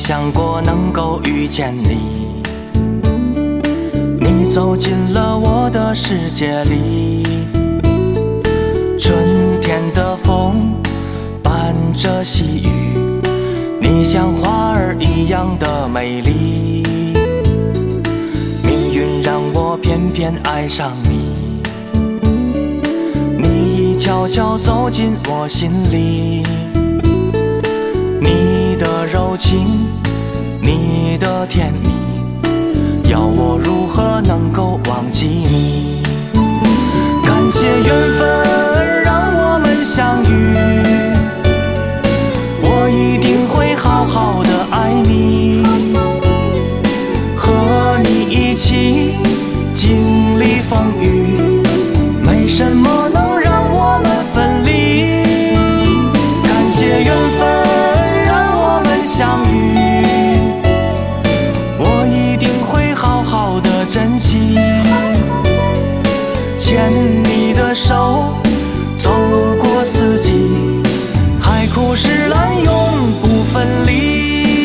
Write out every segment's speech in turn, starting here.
想过能够遇见你，你走进了我的世界里。春天的风伴着细雨，你像花儿一样的美丽。命运让我偏偏爱上你，你已悄悄走进我心里。你的柔情，你的甜蜜，要我如何能够忘记你？感谢缘分让我们相遇，我一定会好好的爱你，和你一起经历风雨，没什么能让我们分离。感谢缘分让我们相遇，我一定会好好的珍惜，牵你的手走过四季，海枯石烂永不分离。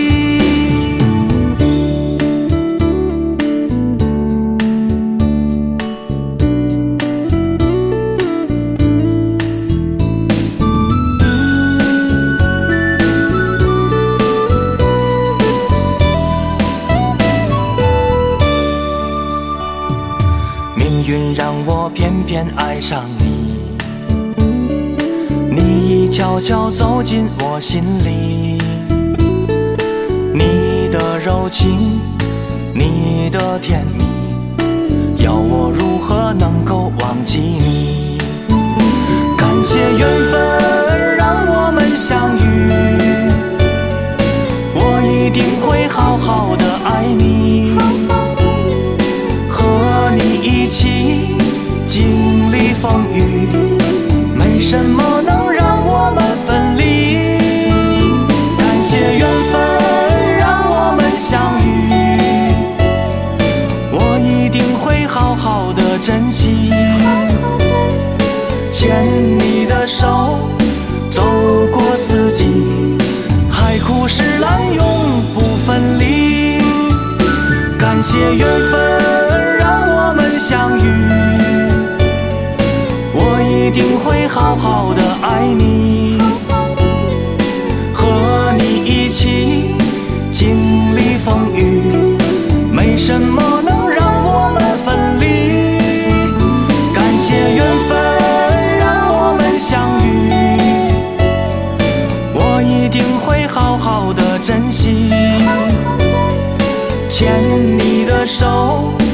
命运让我偏偏爱上你，你已悄悄走进我心里。你的柔情，你的甜蜜，要我如何能够忘记你？感谢缘分让我们相遇，我一定会好好的爱你，和你一起经历风雨，没什么能让我们分离。感谢缘分让我们相遇，我一定会好好的珍惜，牵你的手走过四季，海枯石烂永不分离。感谢缘分让我们相遇，我一定会好好的爱你，和你一起经历风雨，没什么能让我们分离。感谢缘分让我们相遇，我一定会好好的珍惜，牵你的手